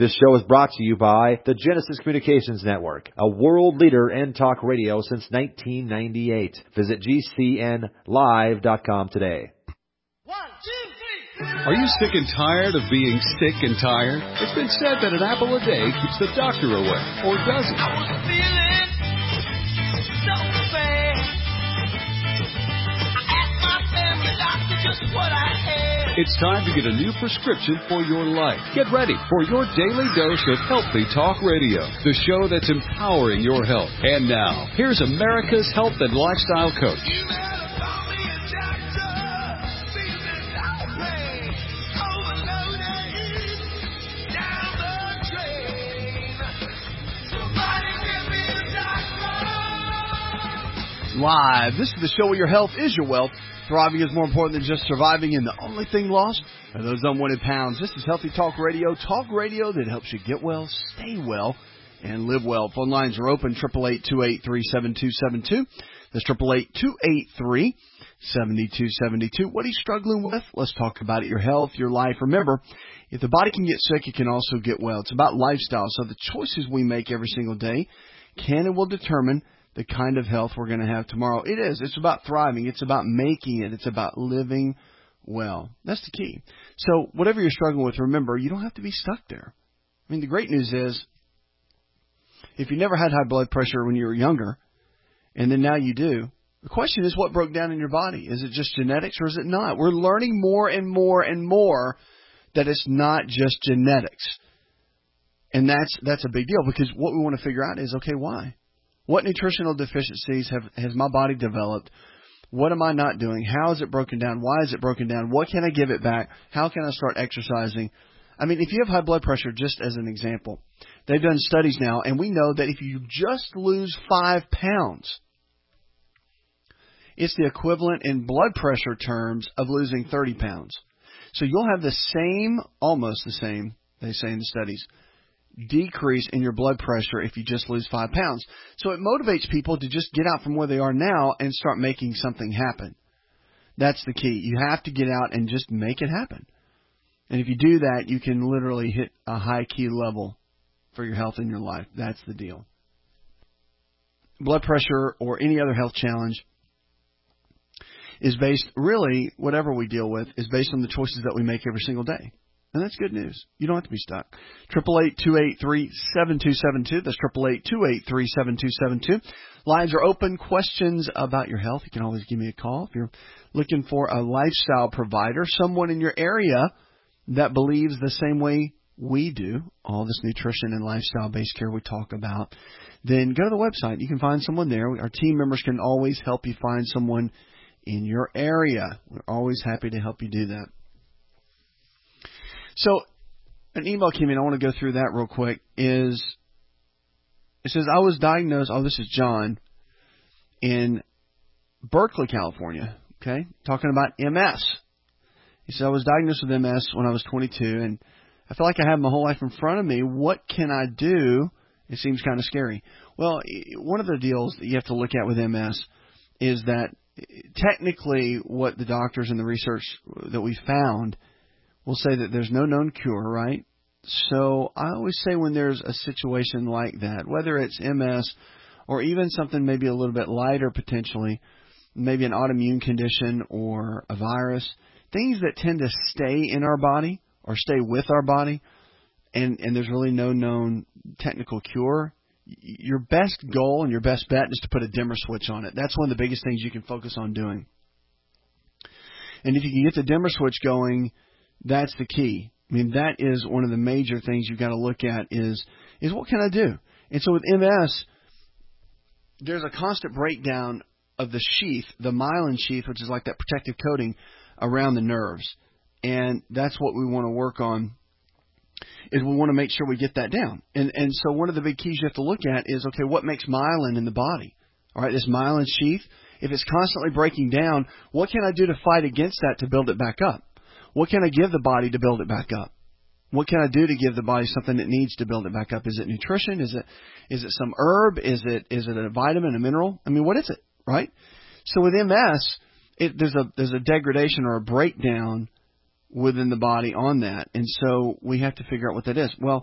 This show is brought to you by the Genesis Communications Network, a world leader in talk radio since 1998. Visit GCNlive.com today. 1, 2, 3. Are you sick and tired of being sick and tired? It's been said that an apple a day keeps the doctor away, or does it? I was feeling so bad. I asked my family doctor just what I had. It's time to get a new prescription for your life. Get ready for your daily dose of Healthy Talk Radio, the show that's empowering your health. And now, here's America's health and lifestyle coach. You better call me a doctor. Feeling outraged, overloaded, down the drain. Somebody give me a doctor. Live. This is the show where your health is your wealth. Thriving is more important than just surviving, and the only thing lost are those unwanted pounds. This is Healthy Talk Radio that helps you get well, stay well, and live well. Phone lines are open, 888-283-7272. That's 888-283-7272. What are you struggling with? Let's talk about it. Your health, your life. Remember, if the body can get sick, it can also get well. It's about lifestyle. So the choices we make every single day can and will determine the kind of health we're going to have tomorrow. It is. It's about thriving. It's about making it. It's about living well. That's the key. So whatever you're struggling with, remember, you don't have to be stuck there. I mean, the great news is, if you never had high blood pressure when you were younger, and then now you do, the question is, what broke down in your body? Is it just genetics or is it not? We're learning more and more and more that it's not just genetics. And that's a big deal, because what we want to figure out is, okay, why? What nutritional deficiencies has my body developed? What am I not doing? How is it broken down? Why is it broken down? What can I give it back? How can I start exercising? I mean, if you have high blood pressure, just as an example, they've done studies now, and we know that if you just lose 5 pounds, it's the equivalent in blood pressure terms of losing 30 pounds. So you'll have the same, almost the same, they say in the studies, decrease in your blood pressure if you just lose 5 pounds. So it motivates people to just get out from where they are now and start making something happen. That's the key. You have to get out and just make it happen. And if you do that, you can literally hit a high key level for your health in your life. That's the deal. Blood pressure or any other health challenge is based, really, whatever we deal with, is based on the choices that we make every single day. And that's good news. You don't have to be stuck. 888-283-7272. That's 888-283-7272. Lines are open. Questions about your health, you can always give me a call. If you're looking for a lifestyle provider, someone in your area that believes the same way we do, all this nutrition and lifestyle-based care we talk about, then go to the website. You can find someone there. Our team members can always help you find someone in your area. We're always happy to help you do that. So an email came in. I want to go through that real quick. It says, I was diagnosed, this is John, in Berkeley, California, okay, talking about MS. He said, I was diagnosed with MS when I was 22, and I feel like I have my whole life in front of me. What can I do? It seems kind of scary. Well, one of the deals that you have to look at with MS is that technically what the doctors and the research that we found will say that there's no known cure, right? So I always say when there's a situation like that, whether it's MS or even something maybe a little bit lighter potentially, maybe an autoimmune condition or a virus, things that tend to stay in our body or stay with our body, and there's really no known technical cure, your best goal and your best bet is to put a dimmer switch on it. That's one of the biggest things you can focus on doing. And if you can get the dimmer switch going, that's the key. I mean, that is one of the major things you've got to look at is what can I do? And so with MS, there's a constant breakdown of the sheath, the myelin sheath, which is like that protective coating around the nerves. And that's what we want to work on, is we want to make sure we get that down. And so one of the big keys you have to look at is, okay, what makes myelin in the body? All right, this myelin sheath, if it's constantly breaking down, what can I do to fight against that to build it back up? What can I give the body to build it back up? What can I do to give the body something it needs to build it back up? Is it nutrition? Is it some herb? Is it a vitamin, a mineral? I mean, what is it, right? So with MS, there's a degradation or a breakdown within the body on that, and so we have to figure out what that is. Well,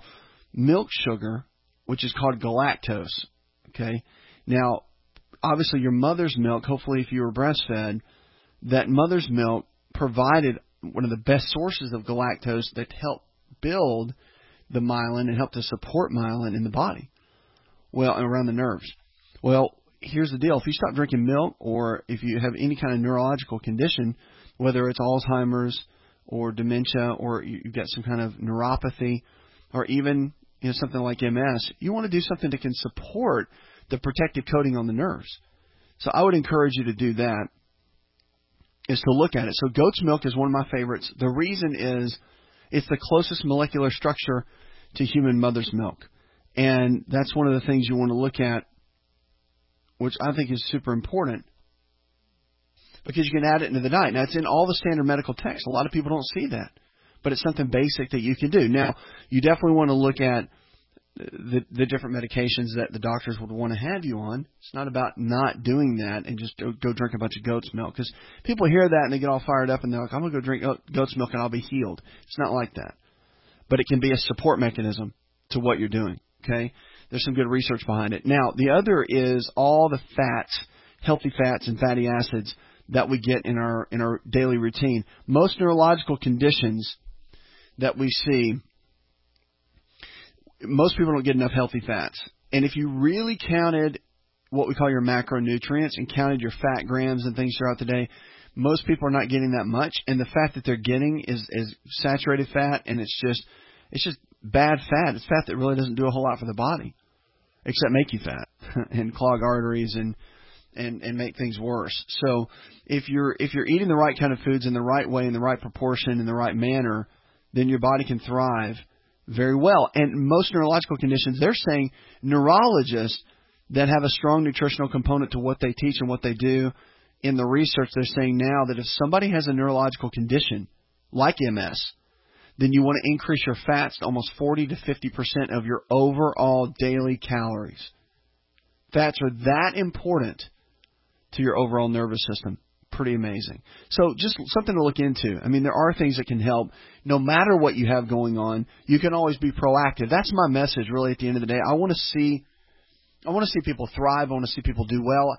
milk sugar, which is called galactose. Okay? Now, obviously your mother's milk, hopefully if you were breastfed, that mother's milk provided one of the best sources of galactose that helped build the myelin and help to support myelin in the body, well, and around the nerves. Well, here's the deal. If you stop drinking milk, or if you have any kind of neurological condition, whether it's Alzheimer's or dementia, or you've got some kind of neuropathy, or even something like MS, you want to do something that can support the protective coating on the nerves. So I would encourage you to do that, is to look at it. So goat's milk is one of my favorites. The reason is it's the closest molecular structure to human mother's milk. And that's one of the things you want to look at, which I think is super important, because you can add it into the diet. Now, it's in all the standard medical texts. A lot of people don't see that, but it's something basic that you can do. Now, you definitely want to look at the different medications that the doctors would want to have you on. It's not about not doing that and just go drink a bunch of goat's milk, because people hear that and they get all fired up and they're like, I'm going to go drink goat's milk and I'll be healed. It's not like that. But it can be a support mechanism to what you're doing, okay? There's some good research behind it. Now, the other is all the fats, healthy fats and fatty acids that we get in our daily routine. Most neurological conditions that we see, most people don't get enough healthy fats. And if you really counted what we call your macronutrients and counted your fat grams and things throughout the day, most people are not getting that much. And the fat that they're getting is saturated fat, and it's just bad fat. It's fat that really doesn't do a whole lot for the body, except make you fat and clog arteries and make things worse. So if you're eating the right kind of foods in the right way, in the right proportion, in the right manner, then your body can thrive very well. And most neurological conditions, they're saying neurologists that have a strong nutritional component to what they teach and what they do, in the research they're saying now that if somebody has a neurological condition like MS, then you want to increase your fats to almost 40 to 50% of your overall daily calories. Fats are that important to your overall nervous system. Pretty amazing. So just something to look into. I mean, there are things that can help. No matter what you have going on, you can always be proactive. That's my message, really, at the end of the day. I want to see people thrive. I want to see people do well.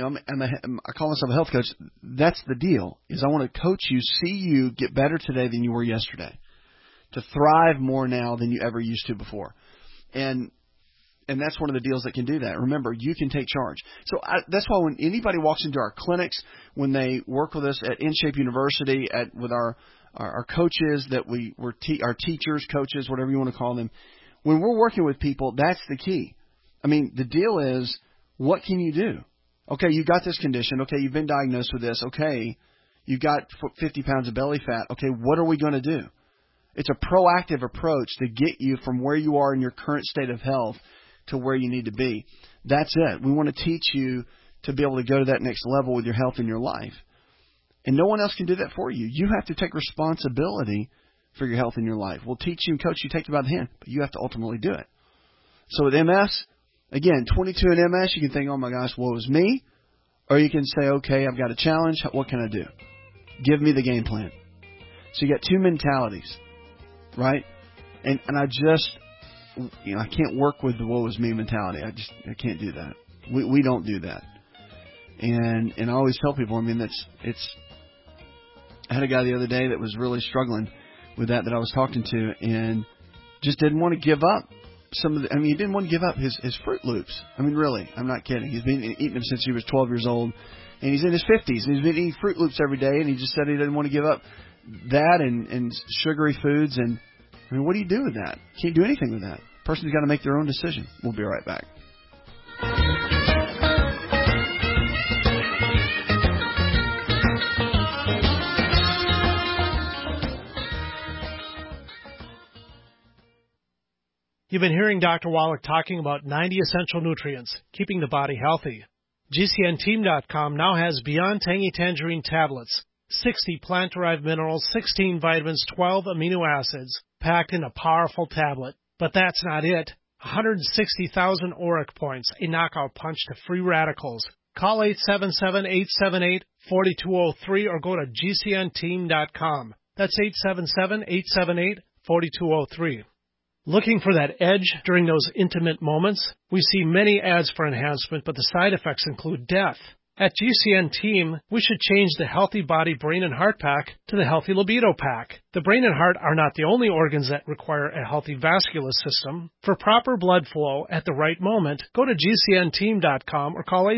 I call myself a health coach. That's the deal, is I want to coach you, see you get better today than you were yesterday, to thrive more now than you ever used to before. And that's one of the deals that can do that. Remember, you can take charge. So that's why when anybody walks into our clinics, when they work with us at InShape University, with our coaches that our teachers, coaches, whatever you want to call them, when we're working with people, that's the key. I mean, the deal is, what can you do? Okay, you got this condition. Okay, you've been diagnosed with this. Okay, you got 50 pounds of belly fat. Okay, what are we going to do? It's a proactive approach to get you from where you are in your current state of health to where you need to be. That's it. We want to teach you to be able to go to that next level with your health in your life. And no one else can do that for you. You have to take responsibility for your health in your life. We'll teach you and coach you, take you by the hand, but you have to ultimately do it. So with MS, again, 22 in MS, you can think, oh my gosh, woe is me. Or you can say, okay, I've got a challenge. What can I do? Give me the game plan. So you got two mentalities, right? And I just, I can't work with the woe is me mentality. I can't do that. We don't do that. And I always tell people, I mean, I had a guy the other day that was really struggling with that I was talking to, and just didn't want to give up he didn't want to give up his Fruit Loops. I mean, really, I'm not kidding. He's been eating them since he was 12 years old, and he's in his 50s, and he's been eating Fruit Loops every day, and he just said he didn't want to give up that and sugary foods. And I mean, what do you do with that? Can't do anything with that. Person's got to make their own decision. We'll be right back. You've been hearing Dr. Wallach talking about 90 essential nutrients, keeping the body healthy. GCNteam.com now has Beyond Tangy Tangerine tablets, 60 plant-derived minerals, 16 vitamins, 12 amino acids, packed in a powerful tablet. But that's not it. 160,000 ORAC points, a knockout punch to free radicals. Call 877-878-4203 or go to GCNteam.com. That's 877-878-4203. Looking for that edge during those intimate moments? We see many ads for enhancement, but the side effects include death. At GCN Team, we should change the Healthy Body, Brain, and Heart Pack to the Healthy Libido Pack. The brain and heart are not the only organs that require a healthy vascular system. For proper blood flow at the right moment, go to GCNteam.com or call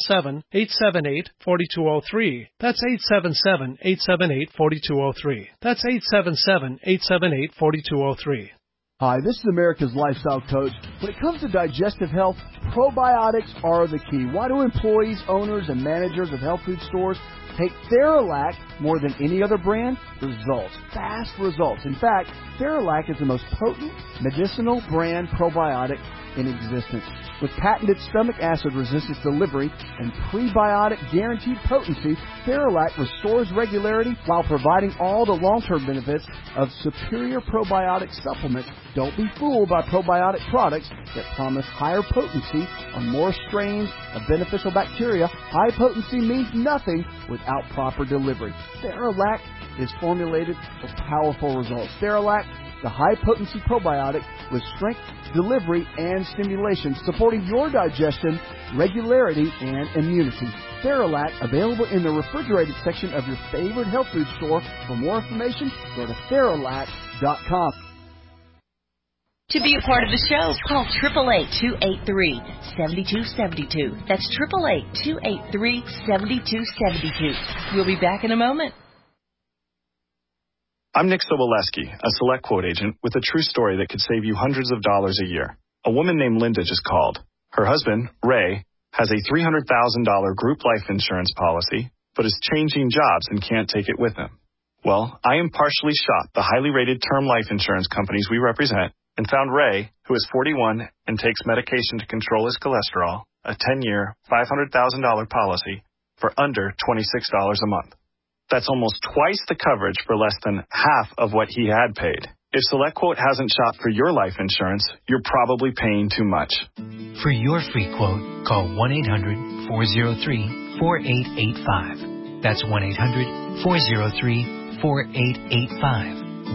877-878-4203. That's 877-878-4203. That's 877-878-4203. Hi, this is America's Lifestyle Coach. When it comes to digestive health, probiotics are the key. Why do employees, owners, and managers of health food stores take Theralac more than any other brand? Results. Fast results. In fact, Theralac is the most potent medicinal brand probiotic in existence. With patented stomach acid resistance delivery and prebiotic guaranteed potency, Theralac restores regularity while providing all the long-term benefits of superior probiotic supplements. Don't be fooled by probiotic products that promise higher potency on more strains of beneficial bacteria. High potency means nothing without proper delivery. Theralac is formulated for powerful results. Theralac, the high-potency probiotic with strength, delivery, and stimulation, supporting your digestion, regularity, and immunity. Theralac, available in the refrigerated section of your favorite health food store. For more information, go to Theralac.com. To be a part of the show, call 888-283-7272. That's 888-283-7272. We'll be back in a moment. I'm Nick Soboleski, a Select Quote agent with a true story that could save you hundreds of dollars a year. A woman named Linda just called. Her husband, Ray, has a $300,000 group life insurance policy, but is changing jobs and can't take it with him. Well, I impartially shopped the highly rated term life insurance companies we represent and found Ray, who is 41 and takes medication to control his cholesterol, a 10-year, $500,000 policy for under $26 a month. That's almost twice the coverage for less than half of what he had paid. If SelectQuote hasn't shopped for your life insurance, you're probably paying too much. For your free quote, call 1-800-403-4885. That's 1-800-403-4885.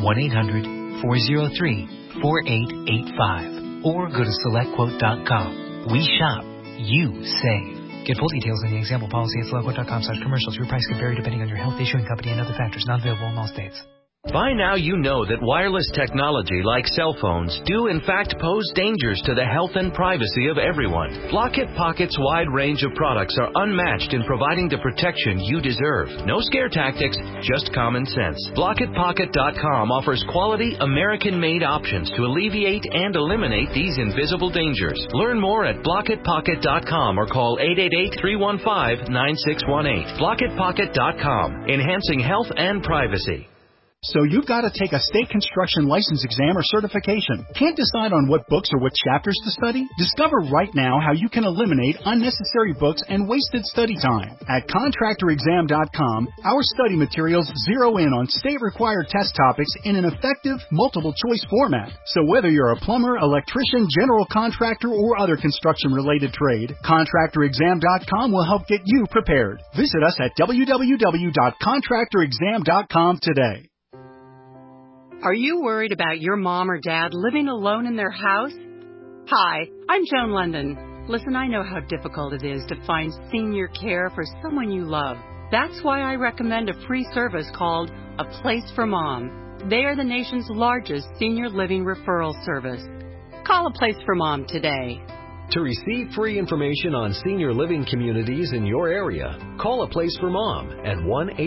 1-800-403-4885. Or go to SelectQuote.com. We shop. You save. Get full details in the example policy at SelectQuote.com/commercials. Your price can vary depending on your health, issuing company, and other factors. Not available in all states. By now you know that wireless technology like cell phones do in fact pose dangers to the health and privacy of everyone. Blockit Pocket's wide range of products are unmatched in providing the protection you deserve. No scare tactics, just common sense. BlockitPocket.com offers quality American-made options to alleviate and eliminate these invisible dangers. Learn more at BlockitPocket.com or call 888-315-9618. BlockitPocket.com, enhancing health and privacy. So you've got to take a state construction license exam or certification. Can't decide on what books or what chapters to study? Discover right now how you can eliminate unnecessary books and wasted study time. At ContractorExam.com, our study materials zero in on state-required test topics in an effective, multiple-choice format. So whether you're a plumber, electrician, general contractor, or other construction-related trade, ContractorExam.com will help get you prepared. Visit us at www.ContractorExam.com today. Are you worried about your mom or dad living alone in their house? Hi, I'm Joan London. Listen, I know how difficult it is to find senior care for someone you love. That's why I recommend a free service called A Place for Mom. They are the nation's largest senior living referral service. Call A Place for Mom today. To receive free information on senior living communities in your area, call A Place for Mom at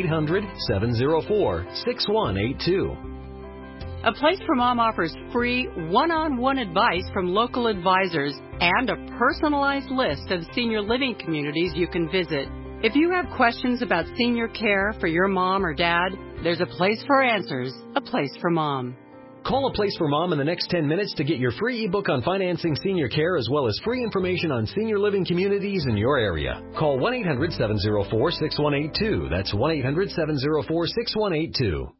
1-800-704-6182. A Place for Mom offers free one-on-one advice from local advisors and a personalized list of senior living communities you can visit. If you have questions about senior care for your mom or dad, there's a place for answers. A Place for Mom. Call A Place for Mom in the next 10 minutes to get your free ebook on financing senior care as well as free information on senior living communities in your area. Call 1-800-704-6182. That's 1-800-704-6182.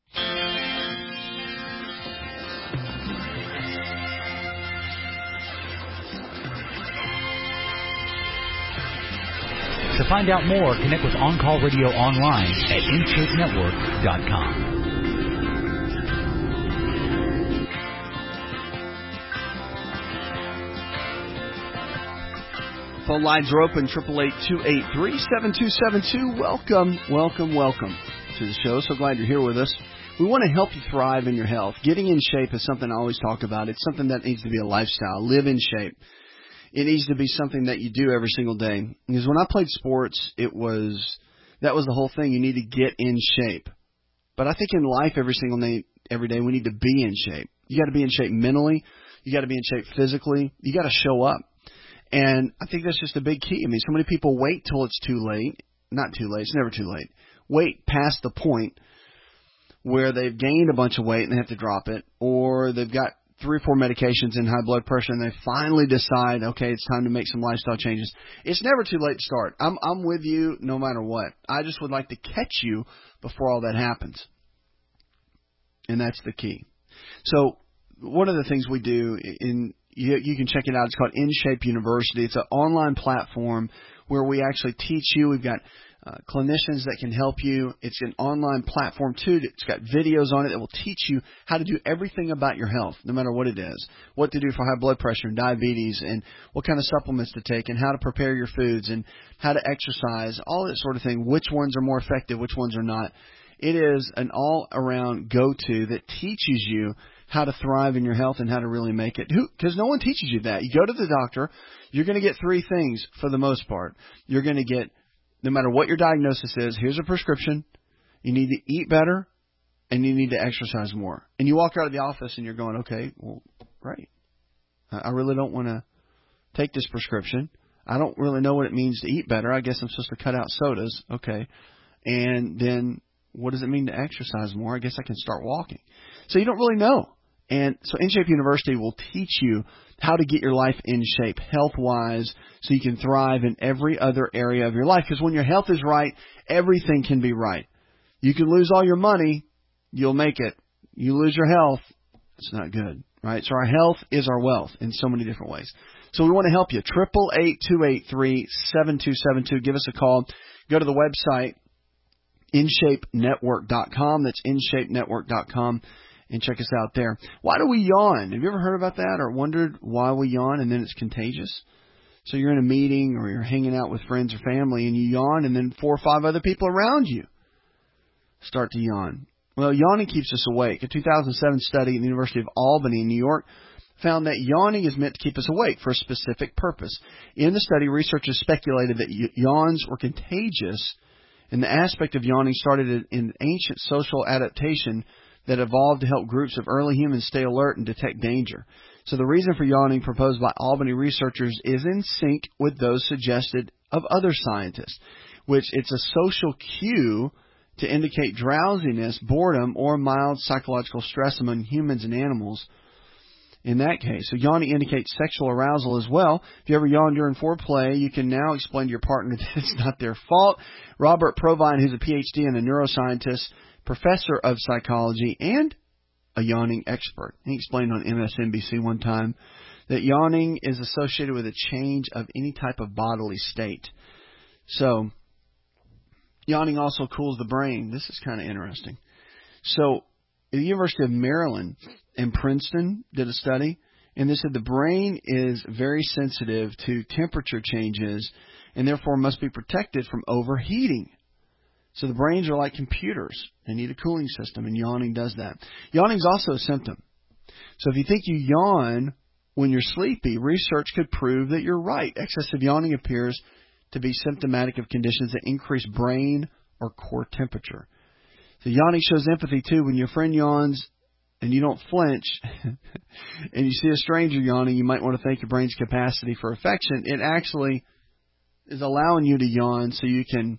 To find out more, connect with On Call Radio online at InShapeNetwork.com. Phone lines are open, 888-283-7272. Welcome to the show. So glad you're here with us. We want to help you thrive in your health. Getting in shape is something I always talk about. It's something that needs to be a lifestyle. Live in shape. It needs to be something that you do every single day. Because when I played sports, that was the whole thing. You need to get in shape. But I think in life every day we need to be in shape. You got to be in shape mentally. You got to be in shape physically. You got to show up. And I think that's just a big key. I mean, so many people wait till it's too late. Not too late. It's never too late. Wait past the point where they've gained a bunch of weight and they have to drop it, or they've got 3 or 4 medications and high blood pressure and they finally decide, okay, it's time to make some lifestyle changes. It's never too late to start. I'm with you no matter what. I just would like to catch you before all that happens. And that's the key. So one of the things we do, you can check it out, it's called InShape University. It's an online platform where we actually teach you. We've got clinicians that can help you. It's an online platform, too. It's got videos on it that will teach you how to do everything about your health, no matter what it is, what to do for high blood pressure and diabetes, and what kind of supplements to take, and how to prepare your foods, and how to exercise, all that sort of thing, which ones are more effective, which ones are not. It is an all-around go-to that teaches you how to thrive in your health and how to really make it. Because no one teaches you that. You go to the doctor, you're going to get 3 things for the most part. You're going to get, no matter what your diagnosis is, here's a prescription. You need to eat better, and you need to exercise more. And you walk out of the office and you're going, okay, well, great. I really don't want to take this prescription. I don't really know what it means to eat better. I guess I'm supposed to cut out sodas. Okay. And then what does it mean to exercise more? I guess I can start walking. So you don't really know. And so InShape University will teach you how to get your life in shape health-wise so you can thrive in every other area of your life. Because when your health is right, everything can be right. You can lose all your money, you'll make it. You lose your health, it's not good, right? So our health is our wealth in so many different ways. So we want to help you. 888-283-7272. Give us a call. Go to the website, InShapeNetwork.com. That's InShapeNetwork.com. And check us out there. Why do we yawn? Have you ever heard about that or wondered why we yawn and then it's contagious? So you're in a meeting or you're hanging out with friends or family and you yawn and then 4 or 5 other people around you start to yawn. Well, yawning keeps us awake. A 2007 study at the University of Albany in New York found that yawning is meant to keep us awake for a specific purpose. In the study, researchers speculated that yawns were contagious, and the aspect of yawning started in ancient social adaptation that evolved to help groups of early humans stay alert and detect danger. So the reason for yawning proposed by Albany researchers is in sync with those suggested of other scientists, which it's a social cue to indicate drowsiness, boredom, or mild psychological stress among humans and animals in that case. So yawning indicates sexual arousal as well. If you ever yawn during foreplay, you can now explain to your partner that it's not their fault. Robert Provine, who's a PhD and a neuroscientist, professor of psychology, and a yawning expert. He explained on MSNBC one time that yawning is associated with a change of any type of bodily state. So, yawning also cools the brain. This is kind of interesting. So, the University of Maryland and Princeton did a study, and they said the brain is very sensitive to temperature changes and therefore must be protected from overheating. So the brains are like computers. They need a cooling system, and yawning does that. Yawning is also a symptom. So if you think you yawn when you're sleepy, research could prove that you're right. Excessive yawning appears to be symptomatic of conditions that increase brain or core temperature. So yawning shows empathy, too. When your friend yawns and you don't flinch and you see a stranger yawning, you might want to thank your brain's capacity for affection. It actually is allowing you to yawn so you can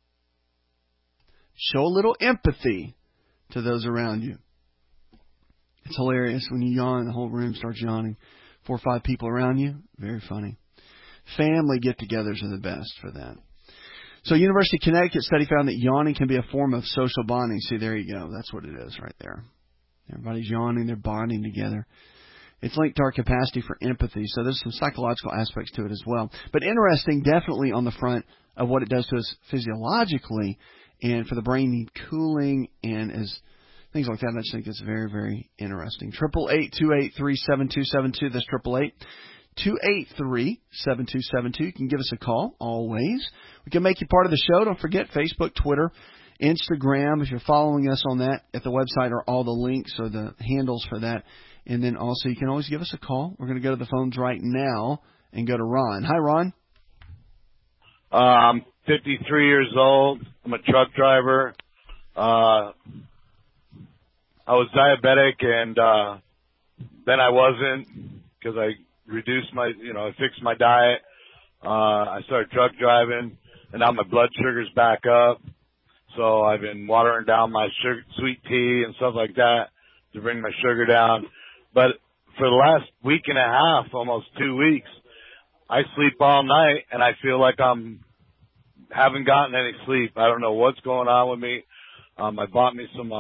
show a little empathy to those around you. It's hilarious. When you yawn, the whole room starts yawning. 4 or 5 people around you, very funny. Family get-togethers are the best for that. So University of Connecticut study found that yawning can be a form of social bonding. See, there you go. That's what it is right there. Everybody's yawning. They're bonding together. It's linked to our capacity for empathy. So there's some psychological aspects to it as well. But interesting, definitely on the front of what it does to us physiologically. And for the brain, need cooling and as things like that. I just think it's very, very interesting. 888-283-7272. That's You can give us a call, always. We can make you part of the show. Don't forget Facebook, Twitter, Instagram. If you're following us on that, at the website are all the links or the handles for that. And then also you can always give us a call. We're going to go to the phones right now and go to Ron. Hi, Ron. I'm 53 years old. I'm a truck driver. I was diabetic, and then I wasn't because I reduced I fixed my diet. I started truck driving, and now my blood sugar's back up. So I've been watering down my sweet tea and stuff like that to bring my sugar down. But for the last week and a half, almost 2 weeks, I sleep all night, and I feel like haven't gotten any sleep. I don't know what's going on with me. I bought me some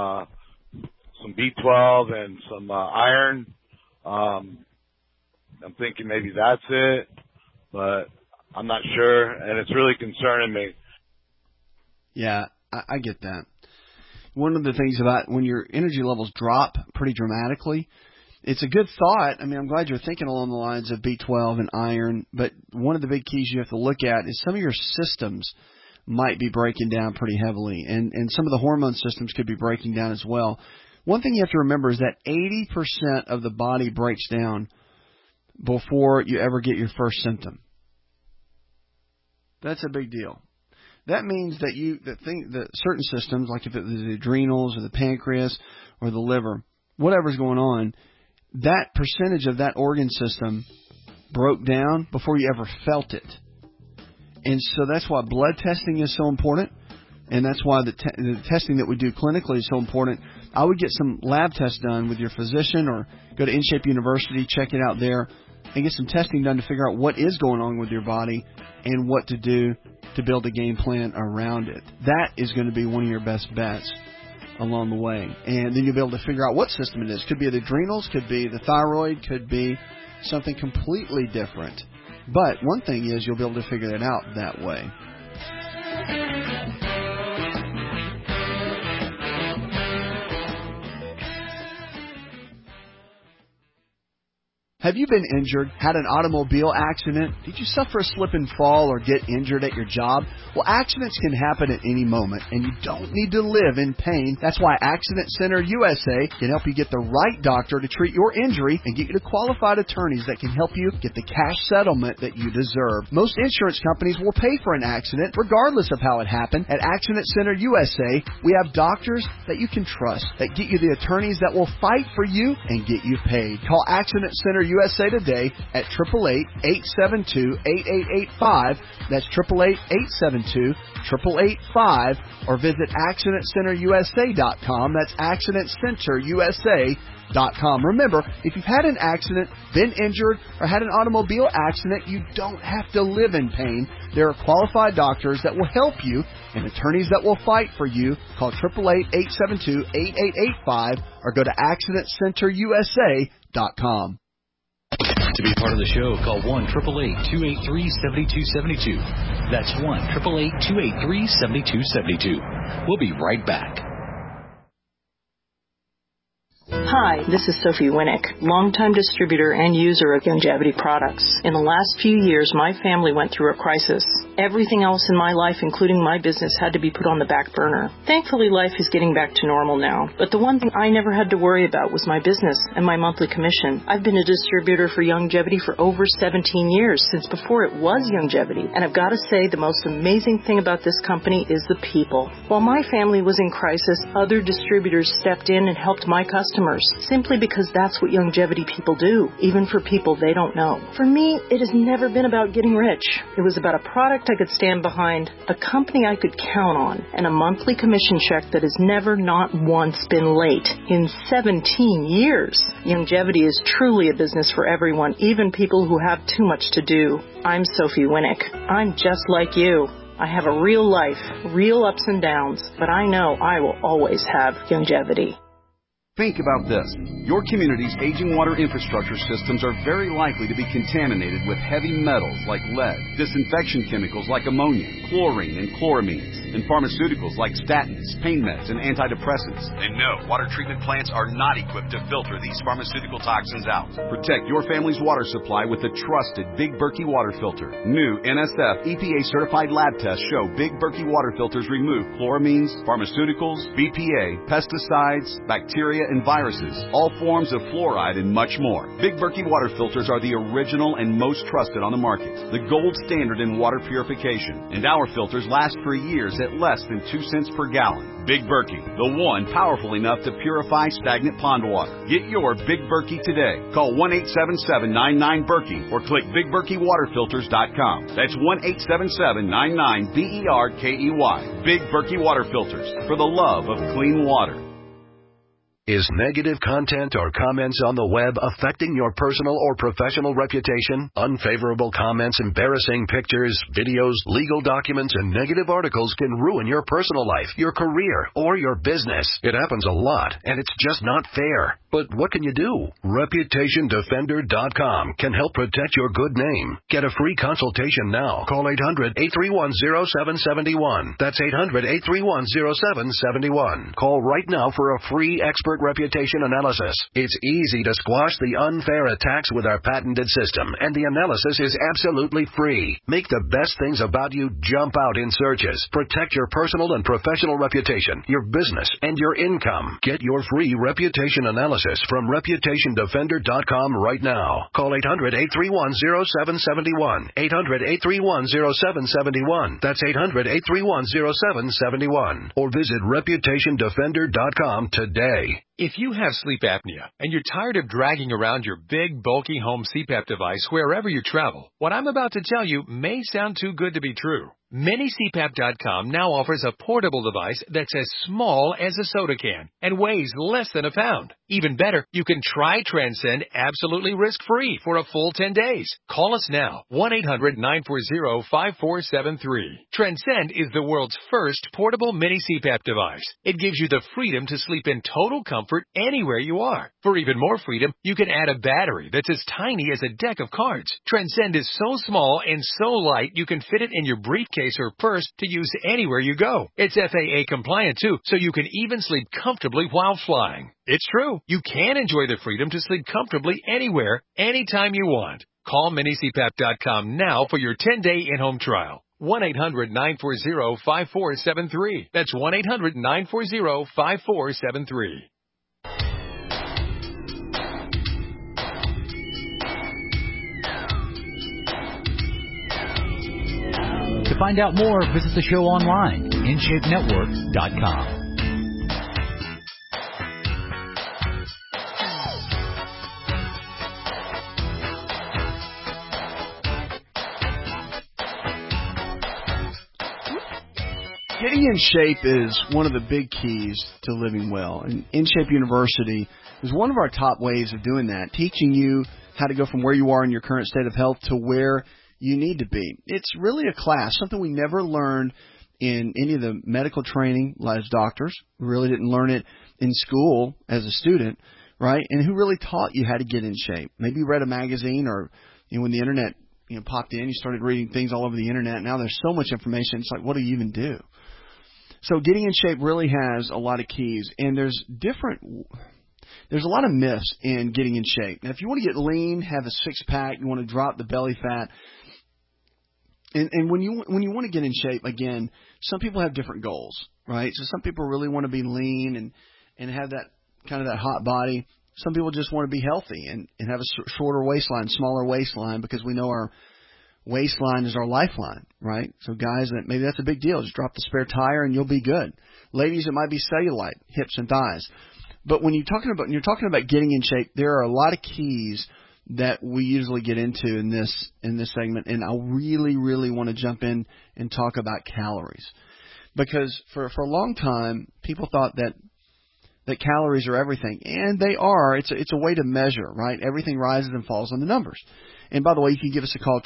B12 and some iron. I'm thinking maybe that's it, but I'm not sure, and it's really concerning me. Yeah, I get that. One of the things about when your energy levels drop pretty dramatically, it's a good thought. I mean, I'm glad you're thinking along the lines of B12 and iron, but one of the big keys you have to look at is some of your systems might be breaking down pretty heavily, and some of the hormone systems could be breaking down as well. One thing you have to remember is that 80% of the body breaks down before you ever get your first symptom. That's a big deal. That means that that certain systems, like if it was the adrenals or the pancreas or the liver, whatever's going on, that percentage of that organ system broke down before you ever felt it. And so that's why blood testing is so important, and that's why the testing that we do clinically is so important. I would get some lab tests done with your physician or go to InShape University, check it out there, and get some testing done to figure out what is going on with your body and what to do to build a game plan around it. That is going to be one of your best bets along the way. And then you'll be able to figure out what system it is. Could be the adrenals, could be the thyroid, could be something completely different. But one thing is you'll be able to figure it out that way. Have you been injured, had an automobile accident? Did you suffer a slip and fall or get injured at your job? Well, accidents can happen at any moment, and you don't need to live in pain. That's why Accident Center USA can help you get the right doctor to treat your injury and get you to qualified attorneys that can help you get the cash settlement that you deserve. Most insurance companies will pay for an accident regardless of how it happened. At Accident Center USA, we have doctors that you can trust that get you the attorneys that will fight for you and get you paid. Call Accident Center USA today at 888-872-8885. That's 888-872-8885. Or visit AccidentCenterUSA.com. That's AccidentCenterUSA.com. Remember, if you've had an accident, been injured, or had an automobile accident, you don't have to live in pain. There are qualified doctors that will help you and attorneys that will fight for you. Call 888-872-8885 or go to AccidentCenterUSA.com. To be part of the show, call 1-888-283-7272. That's 1-888-283-7272. We'll be right back. Hi, this is Sophie Winnick, longtime distributor and user of Youngevity products. In the last few years, my family went through a crisis. Everything else in my life, including my business, had to be put on the back burner. Thankfully, life is getting back to normal now. But the one thing I never had to worry about was my business and my monthly commission. I've been a distributor for Youngevity for over 17 years, since before it was Youngevity. And I've got to say, the most amazing thing about this company is the people. While my family was in crisis, other distributors stepped in and helped my customers, simply because that's what Youngevity people do, even for people they don't know. For me, it has never been about getting rich. It was about a product I could stand behind, a company I could count on, and a monthly commission check that has never not once been late in 17 years. Youngevity is truly a business for everyone, even people who have too much to do. I'm Sophie Winnick. I'm just like you. I have a real life, real ups and downs, but I know I will always have Youngevity. Think about this. Your community's aging water infrastructure systems are very likely to be contaminated with heavy metals like lead, disinfection chemicals like ammonia, chlorine and chloramines, and pharmaceuticals like statins, pain meds, and antidepressants. And no, water treatment plants are not equipped to filter these pharmaceutical toxins out. Protect your family's water supply with the trusted Big Berkey water filter. New NSF EPA-certified lab tests show Big Berkey water filters remove chloramines, pharmaceuticals, BPA, pesticides, bacteria, and viruses, all forms of fluoride, and much more. Big Berkey water filters are the original and most trusted on the market, the gold standard in water purification, and our filters last for years at less than 2 cents per gallon. Big Berkey, the one powerful enough to purify stagnant pond water. Get your Big Berkey today. Call 1-877-99-BERKEY or click BigBerkeyWaterFilters.com. That's 1-877-99-BERKEY. Big Berkey Water Filters, for the love of clean water. Is negative content or comments on the web affecting your personal or professional reputation? Unfavorable comments, embarrassing pictures, videos, legal documents, and negative articles can ruin your personal life, your career, or your business. It happens a lot, and it's just not fair. But what can you do? ReputationDefender.com can help protect your good name. Get a free consultation now. Call 800-831-0771. That's 800-831-0771. Call right now for a free expert reputation analysis. It's easy to squash the unfair attacks with our patented system, and the analysis is absolutely free. Make the best things about you jump out in searches. Protect your personal and professional reputation, your business, and your income. Get your free reputation analysis from ReputationDefender.com right now. Call 800-831-0771. 800-831-0771. That's 800-831-0771. Or visit ReputationDefender.com today. If you have sleep apnea and you're tired of dragging around your big, bulky home CPAP device wherever you travel, what I'm about to tell you may sound too good to be true. MiniCPAP.com now offers a portable device that's as small as a soda can and weighs less than a pound. Even better, you can try Transcend absolutely risk-free for a full 10 days. Call us now, 1-800-940-5473. Transcend is the world's first portable mini CPAP device. It gives you the freedom to sleep in total comfort anywhere you are. For even more freedom, you can add a battery that's as tiny as a deck of cards. Transcend is so small and so light you can fit it in your briefcase or purse to use anywhere you go. It's FAA compliant too, so you can even sleep comfortably while flying. It's true. You can enjoy the freedom to sleep comfortably anywhere, anytime you want. Call MiniCPAP.com now for your 10-day in-home trial. 1-800-940-5473. That's 1-800-940-5473. To find out more, visit the show online, InShapeNetwork.com. Getting in shape is one of the big keys to living well. And InShape University is one of our top ways of doing that, teaching you how to go from where you are in your current state of health to where you need to be. It's really a class, something we never learned in any of the medical training as doctors. We really didn't learn it in school as a student, right? And who really taught you how to get in shape? Maybe you read a magazine, or when the internet popped in, you started reading things all over the internet. Now there's so much information. It's like, what do you even do? So getting in shape really has a lot of keys, and there's a lot of myths in getting in shape. Now, if you want to get lean, have a six-pack, you want to drop the belly fat, and when you want to get in shape, again, some people have different goals, right? So some people really want to be lean and have that kind of that hot body. Some people just want to be healthy and have a shorter waistline, smaller waistline, because we know our waistline is our lifeline, right? So guys, maybe that's a big deal. Just drop the spare tire and you'll be good. Ladies, it might be cellulite, hips and thighs. But when you're talking about getting in shape, there are a lot of keys that we usually get into in this segment, and I really, really want to jump in and talk about calories, because for a long time people thought that calories are everything, and they are. It's a way to measure, right? Everything rises and falls on the numbers. And by the way, you can give us a call,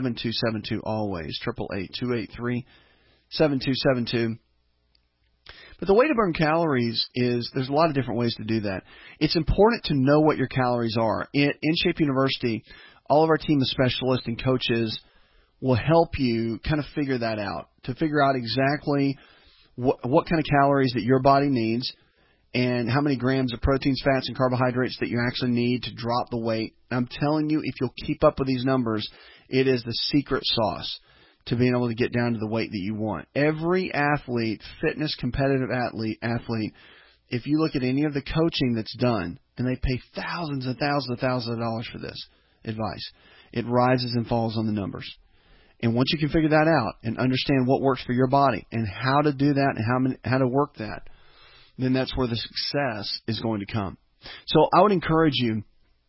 888-283-7272, always, 888-283-7272. But the way to burn calories is there's a lot of different ways to do that. It's important to know what your calories are. In InShape University, all of our team of specialists and coaches will help you kind of figure that out, to figure out exactly what kind of calories that your body needs and how many grams of proteins, fats, and carbohydrates that you actually need to drop the weight. I'm telling you, if you'll keep up with these numbers, it is the secret sauce to being able to get down to the weight that you want. Every athlete, fitness competitive athlete, if you look at any of the coaching that's done, and they pay thousands and thousands and thousands of dollars for this advice, it rises and falls on the numbers. And once you can figure that out and understand what works for your body and how to do that and how to work that, then that's where the success is going to come. So I would encourage you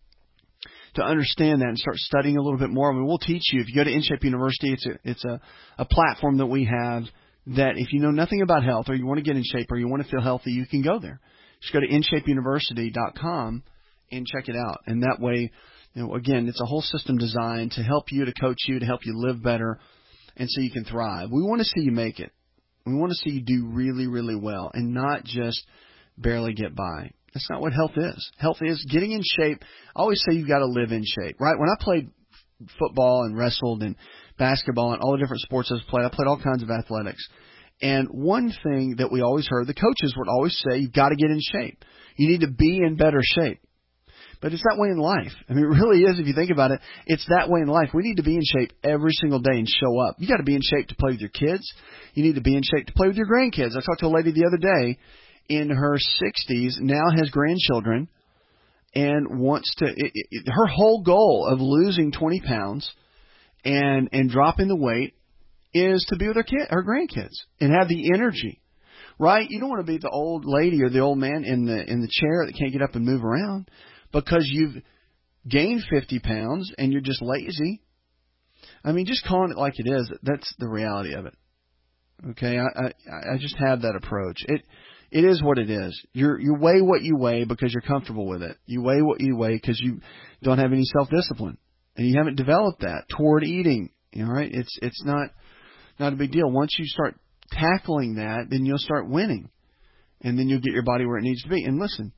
to understand that and start studying a little bit more. I mean, we'll teach you. If you go to InShape University, it's a platform that we have that if you know nothing about health or you want to get in shape or you want to feel healthy, you can go there. Just go to InShapeUniversity.com and check it out. And that way, again, it's a whole system designed to help you, to coach you, to help you live better, and so you can thrive. We want to see you make it. We want to see you do really, really well and not just barely get by. That's not what health is. Health is getting in shape. I always say you've got to live in shape, right? When I played football and wrestled and basketball and all the different sports I played all kinds of athletics. And one thing that we always heard, the coaches would always say, you've got to get in shape. You need to be in better shape. But it's that way in life. I mean, it really is if you think about it. It's that way in life. We need to be in shape every single day and show up. You got to be in shape to play with your kids. You need to be in shape to play with your grandkids. I talked to a lady the other day in her 60s, now has grandchildren, and wants to her whole goal of losing 20 pounds and dropping the weight is to be with her grandkids and have the energy. Right? You don't want to be the old lady or the old man in the chair that can't get up and move around because you've gained 50 pounds and you're just lazy. I mean, just calling it like it is, that's the reality of it. Okay? I just have that approach. It is what it is. You weigh what you weigh because you're comfortable with it. You weigh what you weigh because you don't have any self-discipline and you haven't developed that toward eating. Right? It's not a big deal. Once you start tackling that, then you'll start winning, and then you'll get your body where it needs to be. And listen,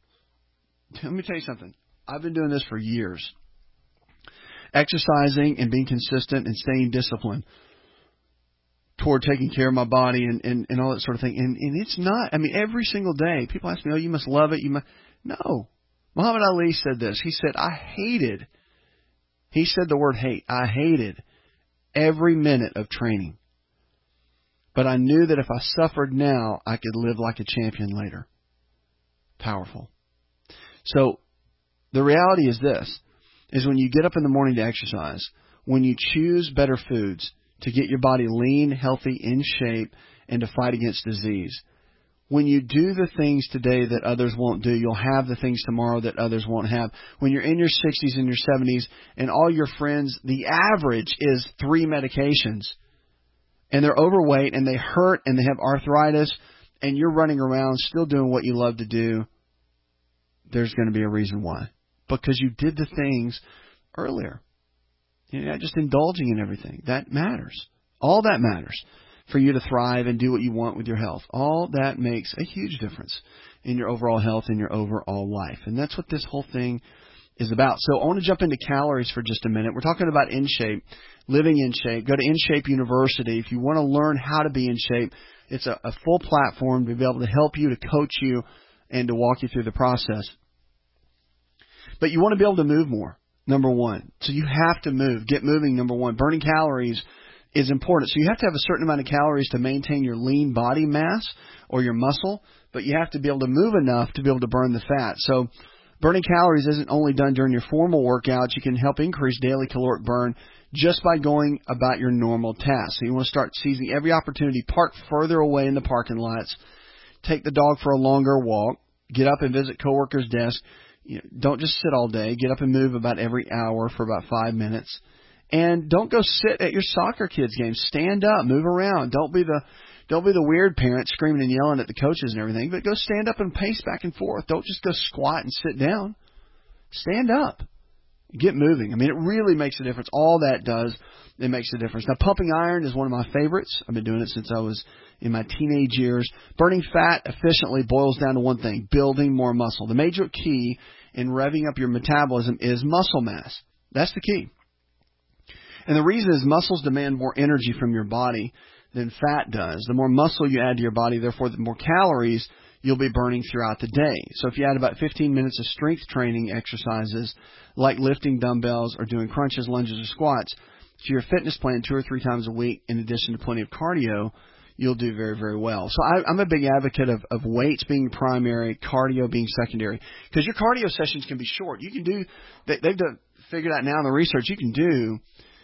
let me tell you something. I've been doing this for years, exercising and being consistent and staying disciplined toward taking care of my body and all that sort of thing. And it's not, I mean, every single day, people ask me, oh, you must love it. No. Muhammad Ali said this. He said, he said the word hate. I hated every minute of training. But I knew that if I suffered now, I could live like a champion later. Powerful. So the reality is this, is when you get up in the morning to exercise, when you choose better foods to get your body lean, healthy, in shape, and to fight against disease, when you do the things today that others won't do, you'll have the things tomorrow that others won't have. When you're in your 60s and your 70s and all your friends, the average is 3 medications, and they're overweight and they hurt and they have arthritis and you're running around still doing what you love to do, there's going to be a reason why. Because you did the things earlier. You're not just indulging in everything. That matters. All that matters for you to thrive and do what you want with your health. All that makes a huge difference in your overall health and your overall life. And that's what this whole thing is about. So I want to jump into calories for just a minute. We're talking about in shape, living in shape. Go to InShape University. If you want to learn how to be in shape, it's a full platform to be able to help you, to coach you, and to walk you through the process. But you want to be able to move more, number one. So you have to move. Get moving, number one. Burning calories is important. So you have to have a certain amount of calories to maintain your lean body mass or your muscle, but you have to be able to move enough to be able to burn the fat. So burning calories isn't only done during your formal workouts. You can help increase daily caloric burn just by going about your normal tasks. So you want to start seizing every opportunity. Park further away in the parking lots. Take the dog for a longer walk. Get up and visit coworkers' desks. Don't just sit all day. Get up and move about every hour for about 5 minutes. And don't go sit at your soccer kids' games. Stand up. Move around. Don't be the weird parent screaming and yelling at the coaches and everything, but go stand up and pace back and forth. Don't just go squat and sit down. Stand up. Get moving. I mean, it really makes a difference. All that does, it makes a difference. Now, pumping iron is one of my favorites. I've been doing it since I was in my teenage years. Burning fat efficiently boils down to one thing: building more muscle. The major key in revving up your metabolism is muscle mass. That's the key. And the reason is muscles demand more energy from your body than fat does. The more muscle you add to your body, therefore, the more calories you'll be burning throughout the day. So if you add about 15 minutes of strength training exercises like lifting dumbbells or doing crunches, lunges, or squats to your fitness plan 2 or 3 times a week, in addition to plenty of cardio, you'll do very, very well. So I'm a big advocate of weights being primary, cardio being secondary, because your cardio sessions can be short. You can do, they've figured out now in the research, you can do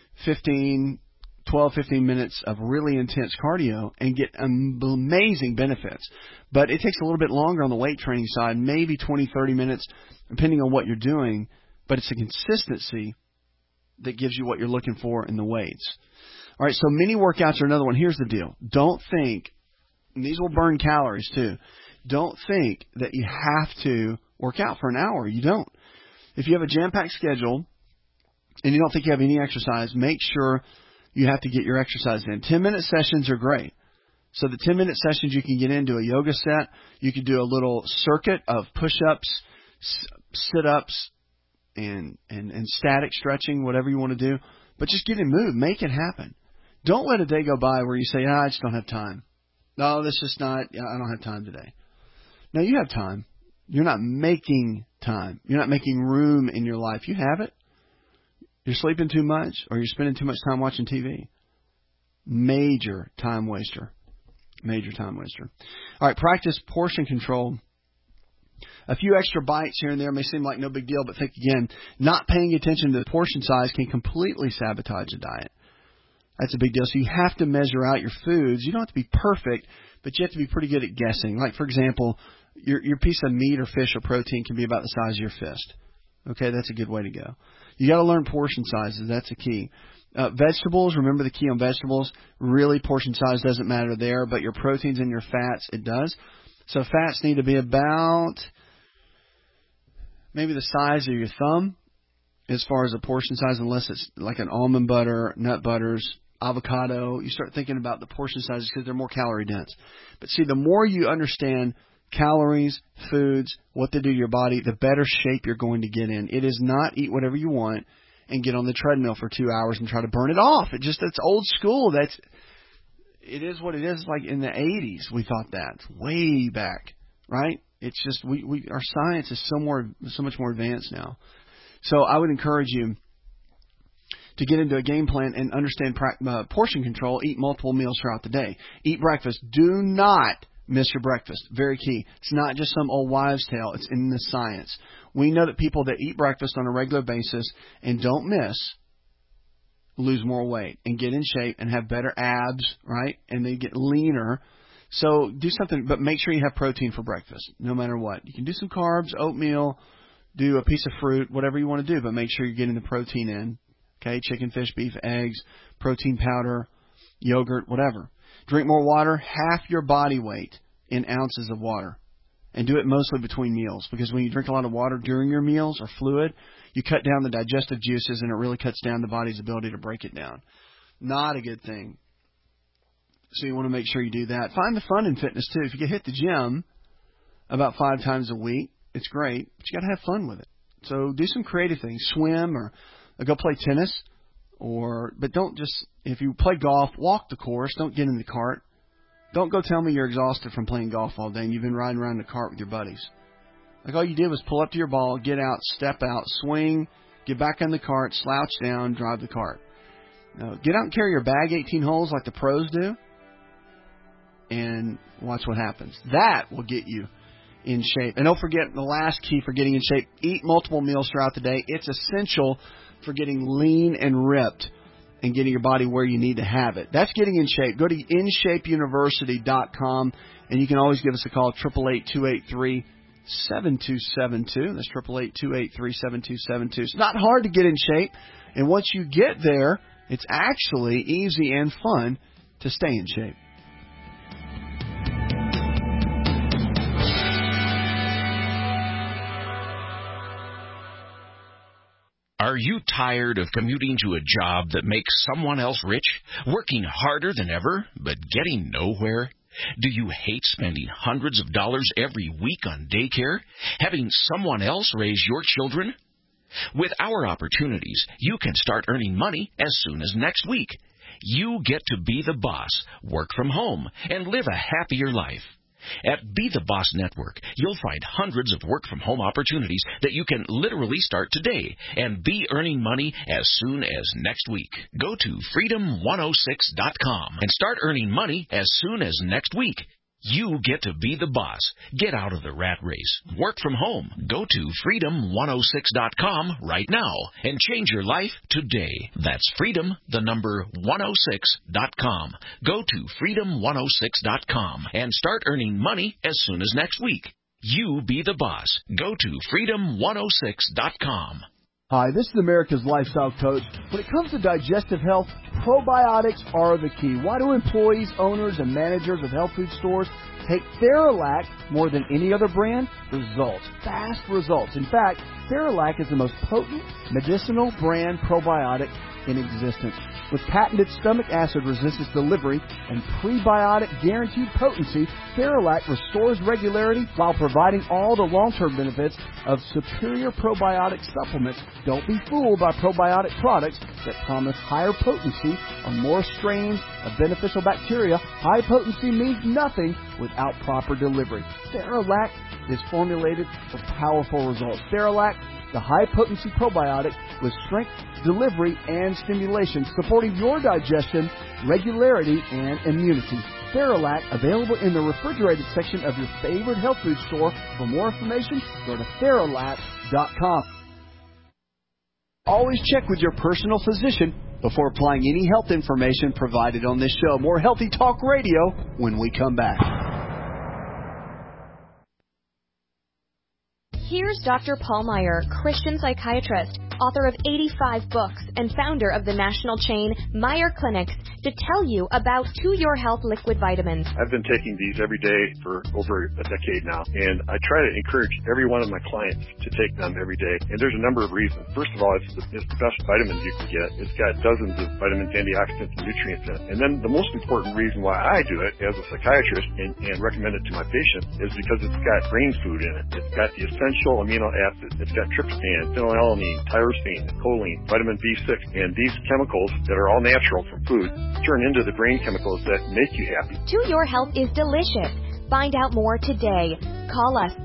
12, 15 minutes of really intense cardio and get amazing benefits. But it takes a little bit longer on the weight training side, maybe 20, 30 minutes, depending on what you're doing. But it's a consistency that gives you what you're looking for in the weights. All right, so mini workouts are another one. Here's the deal. Don't think, and these will burn calories too, don't think that you have to work out for an hour. You don't. If you have a jam-packed schedule and you don't think you have any exercise, make sure you have to get your exercise in. 10-minute sessions are great. So the 10-minute sessions you can get into a yoga set. You can do a little circuit of push-ups, sit-ups, and static stretching, whatever you want to do. But just get in move. Make it happen. Don't let a day go by where you say, I just don't have time. No, this is not, I don't have time today. No, you have time. You're not making time. You're not making room in your life. You have it. You're sleeping too much, or you're spending too much time watching TV. Major time waster. Major time waster. All right, practice portion control. A few extra bites here and there may seem like no big deal, but think again. Not paying attention to the portion size can completely sabotage a diet. That's a big deal. So you have to measure out your foods. You don't have to be perfect, but you have to be pretty good at guessing. Like, for example, your piece of meat or fish or protein can be about the size of your fist. Okay, that's a good way to go. You got to learn portion sizes. That's the key. Vegetables, remember the key on vegetables. Really, portion size doesn't matter there, but your proteins and your fats, it does. So fats need to be about maybe the size of your thumb as far as a portion size, unless it's like an almond butter, nut butters, avocado. You start thinking about the portion sizes because they're more calorie dense. But see, the more you understand calories, foods, what they do to your body, the better shape you're going to get in. It is not eat whatever you want and get on the treadmill for 2 hours and try to burn it off. That's old school. It is what it is. Like in the 80s, we thought that. It's way back, right? It's just our science is so much more advanced now. So I would encourage you to get into a game plan and understand portion control. Eat multiple meals throughout the day. Eat breakfast. Do not miss your breakfast. Very key. It's not just some old wives' tale. It's in the science. We know that people that eat breakfast on a regular basis and don't miss lose more weight and get in shape and have better abs, right? And they get leaner. So do something, but make sure you have protein for breakfast, no matter what. You can do some carbs, oatmeal, do a piece of fruit, whatever you want to do, but make sure you're getting the protein in. Okay, chicken, fish, beef, eggs, protein powder, yogurt, whatever. Drink more water, half your body weight in ounces of water. And do it mostly between meals, because when you drink a lot of water during your meals or fluid, you cut down the digestive juices and it really cuts down the body's ability to break it down. Not a good thing. So you want to make sure you do that. Find the fun in fitness too. If you can hit the gym about 5 times a week, it's great, but you got to have fun with it. So do some creative things. Swim or go play tennis. But don't just, if you play golf, walk the course. Don't get in the cart. Don't go tell me you're exhausted from playing golf all day and you've been riding around in the cart with your buddies. Like all you did was pull up to your ball, get out, step out, swing, get back in the cart, slouch down, drive the cart. Now, get out and carry your bag 18 holes like the pros do and watch what happens. That will get you in shape. And don't forget the last key for getting in shape, eat multiple meals throughout the day. It's essential for getting lean and ripped and getting your body where you need to have it. That's getting in shape. Go to InShapeUniversity.com, and you can always give us a call, 888-283-7272. That's 888-283-7272. It's not hard to get in shape, and once you get there, it's actually easy and fun to stay in shape. Are you tired of commuting to a job that makes someone else rich, working harder than ever, but getting nowhere? Do you hate spending hundreds of dollars every week on daycare, having someone else raise your children? With our opportunities, you can start earning money as soon as next week. You get to be the boss, work from home, and live a happier life. At Be the Boss Network, you'll find hundreds of work-from-home opportunities that you can literally start today and be earning money as soon as next week. Go to freedom106.com and start earning money as soon as next week. You get to be the boss. Get out of the rat race. Work from home. Go to freedom106.com right now and change your life today. That's freedom106.com. Go to freedom106.com and start earning money as soon as next week. You be the boss. Go to freedom106.com. Hi, this is America's Lifestyle Coach. When it comes to digestive health, probiotics are the key. Why do employees, owners, and managers of health food stores take Theralac more than any other brand? Results. Fast results. In fact, Theralac is the most potent medicinal brand probiotic in existence. With patented stomach acid resistance delivery and prebiotic guaranteed potency, Theralac restores regularity while providing all the long-term benefits of superior probiotic supplements. Don't be fooled by probiotic products that promise higher potency or more strains of beneficial bacteria. High potency means nothing without proper delivery. Theralac is formulated for powerful results. Theralac, the high-potency probiotic with strength, delivery, and stimulation, supporting your digestion, regularity, and immunity. Theralac, available in the refrigerated section of your favorite health food store. For more information, go to Theralac.com. Always check with your personal physician before applying any health information provided on this show. More Healthy Talk Radio when we come back. Here's Dr. Paul Meyer, Christian psychiatrist, author of 85 books, and founder of the national chain Meyer Clinics, to tell you about To Your Health liquid vitamins. I've been taking these every day for over a decade now, and I try to encourage every one of my clients to take them every day. And there's a number of reasons. First of all, it's the best vitamins you can get. It's got dozens of vitamins, antioxidants, and nutrients in it. And then the most important reason why I do it as a psychiatrist and recommend it to my patients is because it's got brain food in it. It's got the essential amino acids. It's got tryptophan, phenylalanine, tyrosine, choline, vitamin B6, and these chemicals that are all natural from food turn into the brain chemicals that make you happy. To Your Health is delicious. Find out more today. Call us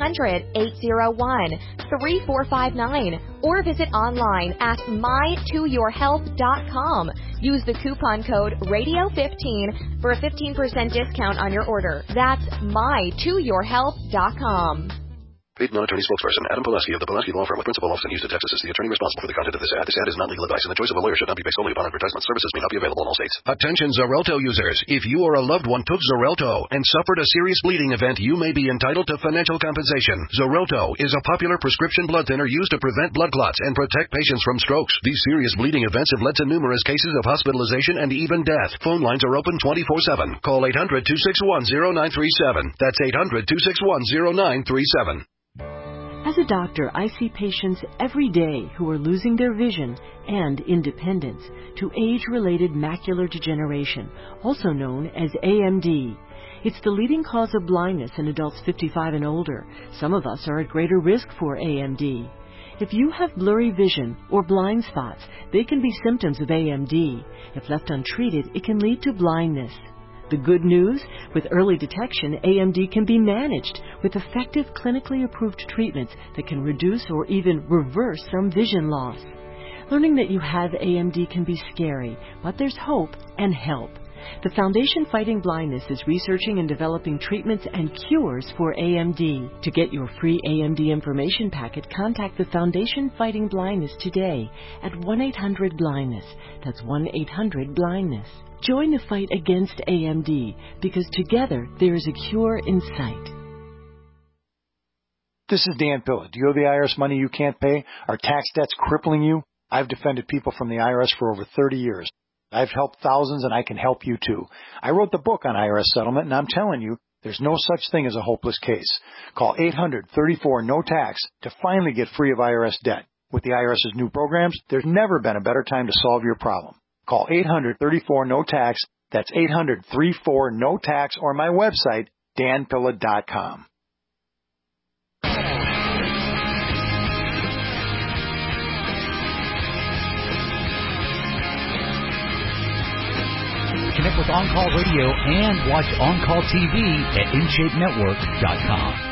800-801-3459 or visit online at mytoyourhealth.com. Use the coupon code RADIO15 for a 15% discount on your order. That's mytoyourhealth.com. Paid non-attorney spokesperson Adam Pulaski of the Pulaski Law Firm with principal office in Houston, Texas is the attorney responsible for the content of this ad. This ad is not legal advice, and the choice of a lawyer should not be based solely upon advertisement. Services may not be available in all states. Attention Xarelto users. If you or a loved one took Xarelto and suffered a serious bleeding event, you may be entitled to financial compensation. Xarelto is a popular prescription blood thinner used to prevent blood clots and protect patients from strokes. These serious bleeding events have led to numerous cases of hospitalization and even death. Phone lines are open 24/7. Call 800-261-0937. That's 800-261-0937. As a doctor, I see patients every day who are losing their vision and independence to age-related macular degeneration, also known as AMD. It's the leading cause of blindness in adults 55 and older. Some of us are at greater risk for AMD. If you have blurry vision or blind spots, they can be symptoms of AMD. If left untreated, it can lead to blindness. The good news, with early detection, AMD can be managed with effective clinically approved treatments that can reduce or even reverse some vision loss. Learning that you have AMD can be scary, but there's hope and help. The Foundation Fighting Blindness is researching and developing treatments and cures for AMD. To get your free AMD information packet, contact the Foundation Fighting Blindness today at 1-800-BLINDNESS. That's 1-800-BLINDNESS. Join the fight against AMD, because together there is a cure in sight. This is Dan Pilla. Do you owe the IRS money you can't pay? Are tax debts crippling you? I've defended people from the IRS for over 30 years. I've helped thousands, and I can help you too. I wrote the book on IRS settlement, and I'm telling you, there's no such thing as a hopeless case. Call 800-34-NO-TAX to finally get free of IRS debt. With the IRS's new programs, there's never been a better time to solve your problem. Call 800-34-NO-TAX. That's 800-34-NO-TAX, or my website, danpilla.com. Connect with On Call Radio and watch On Call TV at InShapeNetwork.com.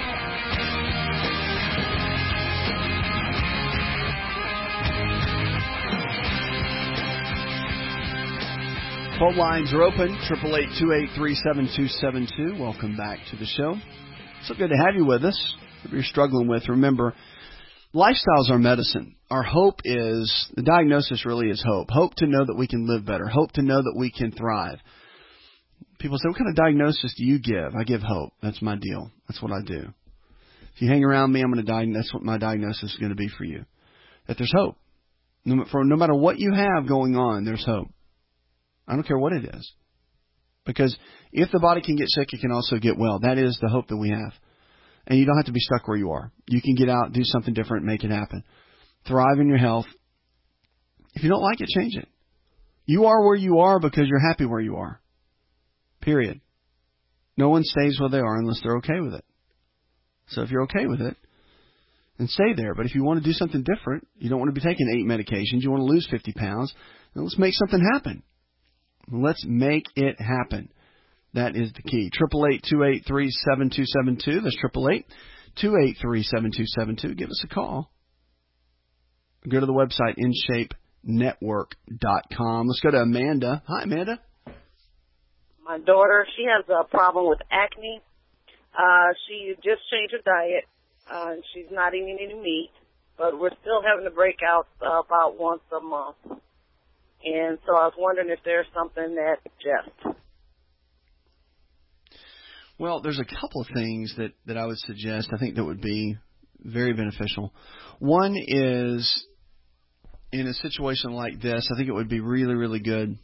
Phone lines are open, 888-283-7272. Welcome back to the show. So good to have you with us. If you're struggling with, remember, lifestyles are medicine. Our hope is, the diagnosis really is hope. Hope to know that we can live better. Hope to know that we can thrive. People say, what kind of diagnosis do you give? I give hope. That's my deal. That's what I do. If you hang around me, I'm going to die. That's what my diagnosis is going to be for you. That there's hope. No matter what you have going on, there's hope. I don't care what it is. Because if the body can get sick, it can also get well. That is the hope that we have. And you don't have to be stuck where you are. You can get out, do something different, make it happen. Thrive in your health. If you don't like it, change it. You are where you are because you're happy where you are. Period. No one stays where they are unless they're okay with it. So if you're okay with it, then stay there. But if you want to do something different, you don't want to be taking 8 medications, you want to lose 50 pounds, then let's make something happen. Let's make it happen. That is the key. 888-283-7272. That's 888-283-7272. Give us a call. Go to the website, InShapeNetwork.com. Let's go to Amanda. Hi, Amanda. My daughter, she has a problem with acne. She just changed her diet. She's not eating any meat, but we're still having the breakouts about once a month. And so I was wondering if there's something that suggests. Well, there's a couple of things that I would suggest I think that would be very beneficial. One is, in a situation like this, I think it would be really, really good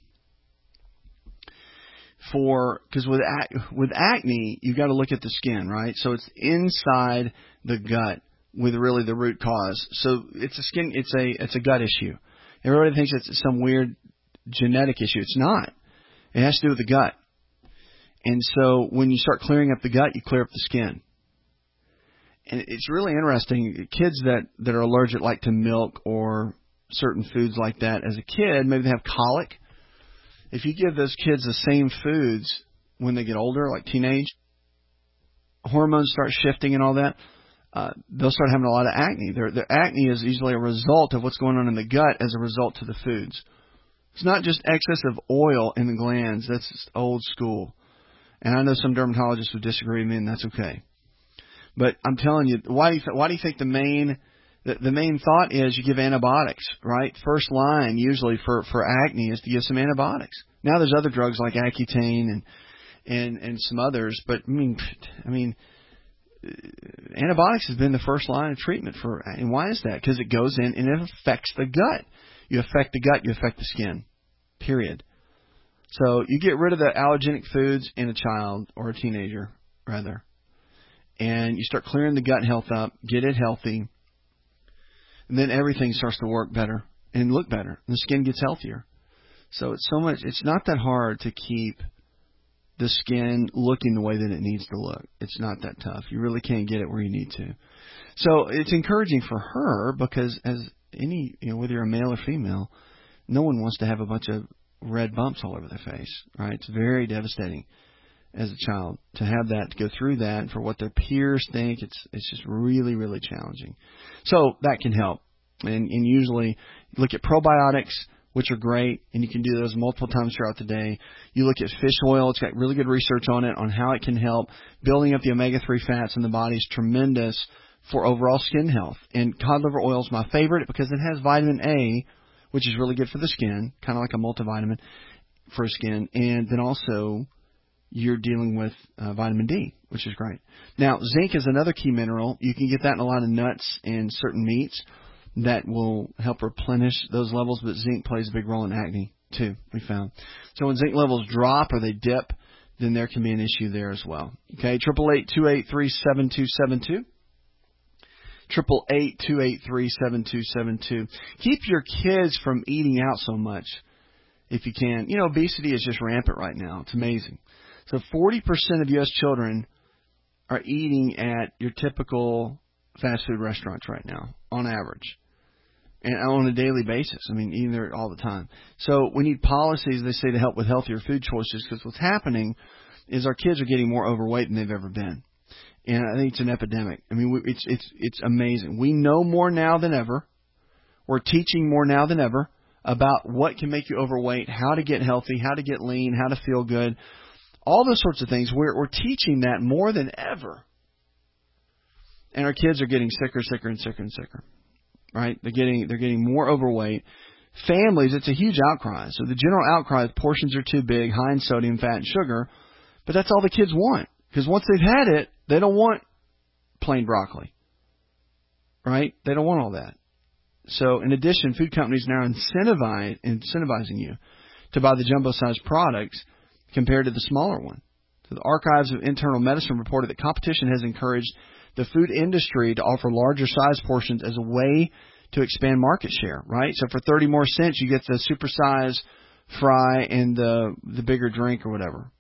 because with acne, you've got to look at the skin, right? So it's inside the gut with really the root cause. So it's a gut issue. Everybody thinks it's some weird genetic issue. It's not. It has to do with the gut. And so when you start clearing up the gut, you clear up the skin. And it's really interesting. Kids that are allergic like to milk or certain foods like that as a kid, maybe they have colic. If you give those kids the same foods when they get older, like teenage, hormones start shifting and all that, they'll start having a lot of acne. Their acne is usually a result of what's going on in the gut as a result to the foods. It's not just excess of oil in the glands. That's just old school. And I know some dermatologists would disagree with me, and that's okay. But I'm telling you, why do you think the main thought is you give antibiotics, right? First line usually for acne is to give some antibiotics. Now there's other drugs like Accutane and some others, but I mean, antibiotics has been the first line of treatment and why is that? Because it goes in and it affects the gut. You affect the gut, you affect the skin. Period. So you get rid of the allergenic foods in a child or a teenager, rather, and you start clearing the gut health up, get it healthy, and then everything starts to work better and look better. And the skin gets healthier. So it's not that hard to keep the skin looking the way that it needs to look. It's not that tough. You really can't get it where you need to. So it's encouraging for her because as any, whether you're a male or female, no one wants to have a bunch of red bumps all over their face, right? It's very devastating as a child to have that, to go through that, and for what their peers think, it's just really, really challenging. So that can help. And usually look at probiotics, which are great, and you can do those multiple times throughout the day. You look at fish oil. It's got really good research on it, on how it can help. Building up the omega-3 fats in the body is tremendous for overall skin health. And cod liver oil is my favorite because it has vitamin A, which is really good for the skin, kind of like a multivitamin for skin. And then also you're dealing with vitamin D, which is great. Now, zinc is another key mineral. You can get that in a lot of nuts and certain meats that will help replenish those levels, but zinc plays a big role in acne too, we found. So when zinc levels drop or they dip, then there can be an issue there as well. Okay, 888-283-7272. 888-283-7272. Keep your kids from eating out so much if you can. You know, obesity is just rampant right now. It's amazing. So 40% of U.S. children are eating at your typical fast food restaurants right now, on average, and on a daily basis. I mean, eating there all the time. So we need policies, they say, to help with healthier food choices, because what's happening is our kids are getting more overweight than they've ever been. And I think it's an epidemic. I mean, it's amazing. We know more now than ever. We're teaching more now than ever about what can make you overweight, how to get healthy, how to get lean, how to feel good, all those sorts of things. We're teaching that more than ever. And our kids are getting sicker and sicker. Right? They're getting more overweight. Families, it's a huge outcry. So the general outcry is portions are too big, high in sodium, fat, and sugar. But that's all the kids want. Because once they've had it, they don't want plain broccoli. Right? They don't want all that. So in addition, food companies now incentivizing you to buy the jumbo-sized products compared to the smaller one. So the Archives of Internal Medicine reported that competition has encouraged the food industry to offer larger size portions as a way to expand market share, right? So for 30 more cents, you get the supersize fry and the bigger drink or whatever.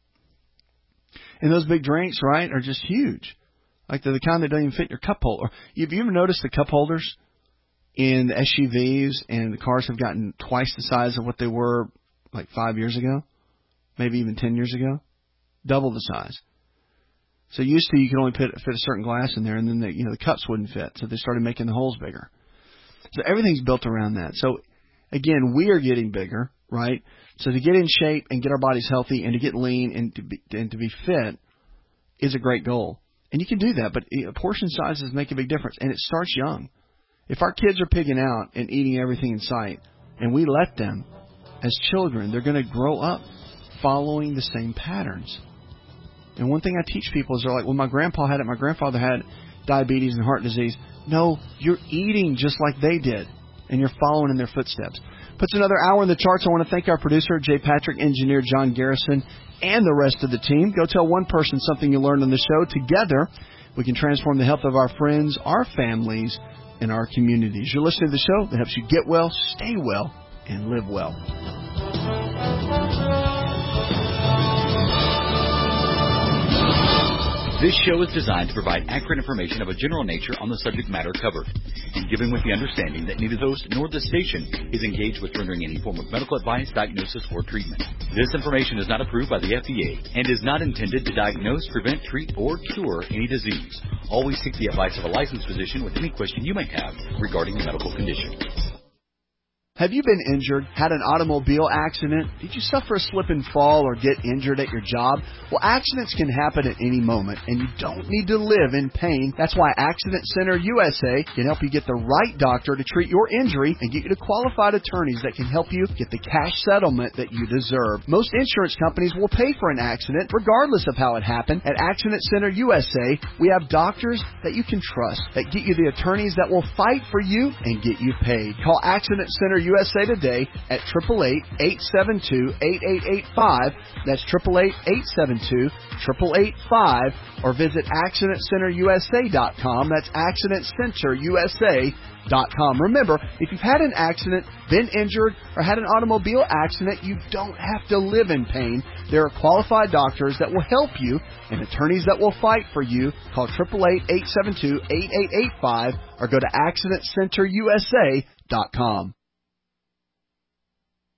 And those big drinks, right, are just huge. Like the kind that don't even fit in your cup holder. Have you ever noticed the cup holders in the SUVs and the cars have gotten twice the size of what they were like 5 years ago? Maybe even 10 years ago? Double the size. So used to you could only fit a certain glass in there, and then the cups wouldn't fit. So they started making the holes bigger. So everything's built around that. So again, we are getting bigger, right? So to get in shape and get our bodies healthy and to get lean and to be fit is a great goal. And you can do that, but portion sizes make a big difference, and it starts young. If our kids are pigging out and eating everything in sight, and we let them as children, they're going to grow up following the same patterns. And one thing I teach people is they're like, well, my grandpa had it, my grandfather had diabetes and heart disease. No, you're eating just like they did, and you're following in their footsteps. Puts another hour in the charts. I want to thank our producer, Jay Patrick, engineer John Garrison, and the rest of the team. Go tell one person something you learned on the show. Together, we can transform the health of our friends, our families, and our communities. You're listening to the show that helps you get well, stay well, and live well. This show is designed to provide accurate information of a general nature on the subject matter covered, and given with the understanding that neither the host nor the station is engaged with rendering any form of medical advice, diagnosis, or treatment. This information is not approved by the FDA and is not intended to diagnose, prevent, treat, or cure any disease. Always seek the advice of a licensed physician with any question you may have regarding a medical condition. Have you been injured, had an automobile accident? Did you suffer a slip and fall or get injured at your job? Well, accidents can happen at any moment, and you don't need to live in pain. That's why Accident Center USA can help you get the right doctor to treat your injury and get you to qualified attorneys that can help you get the cash settlement that you deserve. Most insurance companies will pay for an accident, regardless of how it happened. At Accident Center USA, we have doctors that you can trust, that get you the attorneys that will fight for you and get you paid. Call Accident Center USA today at 888-872-8885. That's 888-872-8885. Or visit AccidentCenterUSA.com. That's AccidentCenterUSA.com. Remember, if you've had an accident, been injured, or had an automobile accident, you don't have to live in pain. There are qualified doctors that will help you and attorneys that will fight for you. Call 888-872-8885 or go to AccidentCenterUSA.com.